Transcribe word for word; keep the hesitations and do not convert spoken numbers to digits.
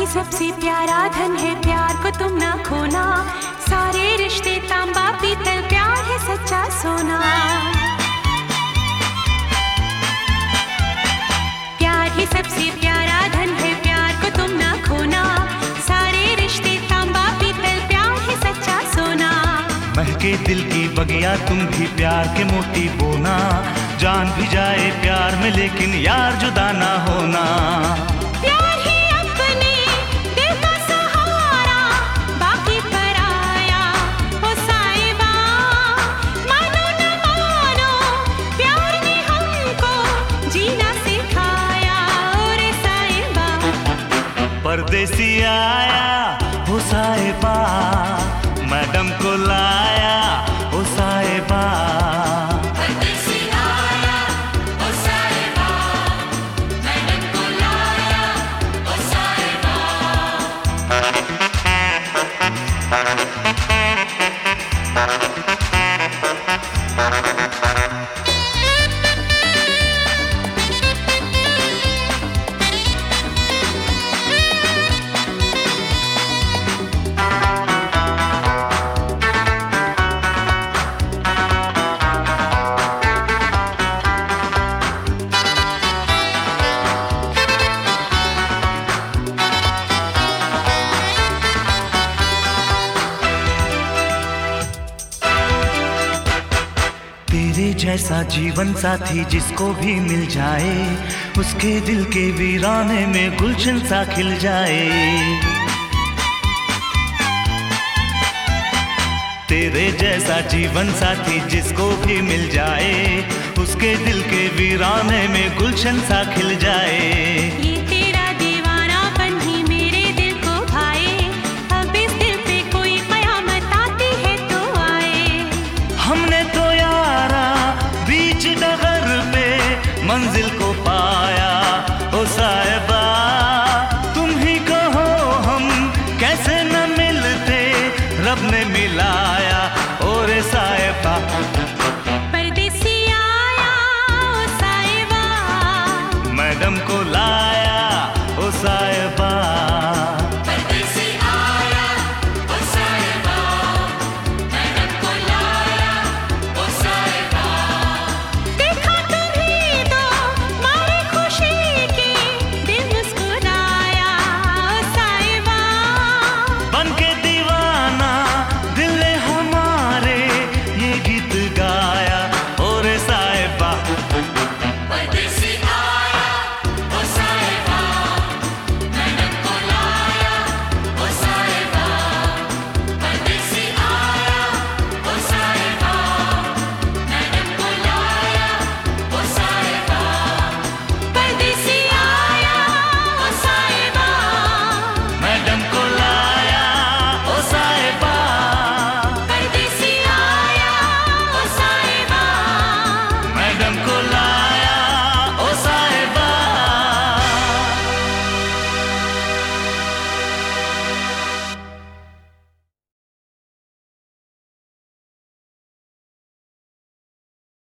सबसे प्यारा धन है, प्यार को तुम ना खोना। सारे रिश्ते तांबा पीतल, प्यार है सच्चा सोना। प्यार ही सबसे प्यारा धन है, प्यार को तुम ना खोना। सारे रिश्ते तांबा पीतल, प्यार है सच्चा सोना। महके दिल की बगिया तुम भी प्यार के मोती बोना। जान भी जाए प्यार में लेकिन यार जुदा ना होना। प्यार ही अपने दिल का सहारा, बाकी पराया हो साहिबा। मानो न मानो प्यार ने हमको जीना सिखाया रे साहिबा। परदेसी आया हो साहिबा, मैडम को लाया हो साहिबा। तेरे जैसा जीवन साथी जिसको भी मिल जाए, उसके दिल के वीराने में गुलशन सा खिल जाए। तेरे जैसा जीवन साथी जिसको भी मिल जाए, उसके दिल के वीराने में गुलशन सा खिल जाए। ये तेरा दीवानापन ही मेरे दिल को भाए, अब इस दिल पे कोई कयामत आती है तो आए। हमने तो यारा बीच डगर पे मंजिल को पाया ओ साहिबा। तुम ही कहो हम कैसे न मिलते, रब ने मिलाया और साहिबा। परदेसी आया ओ साहिबा, मैडम को लाया ओ साहिबा। परदेसी आया ओ साहिबा, मैडम को लाया ओ साहिबा। देखा तुम्हीं तो मारे खुशी के दिल मुस्कुराया ओ साहिबा। बन के दीवाना दिल ने हमारे ये गीत गाया और साहिबा। परदेसी आया ओ साहिबा, मैडम को लाया ओ साहिबा। परदेसी आया ओ साहिबा, मैडम को लाया ओ साहिबा। परदेसी आया ओ साहिबा, मैडम को लाया ओ साहिबा। परदेसी आया ओ साहिबा। मैडम को लाया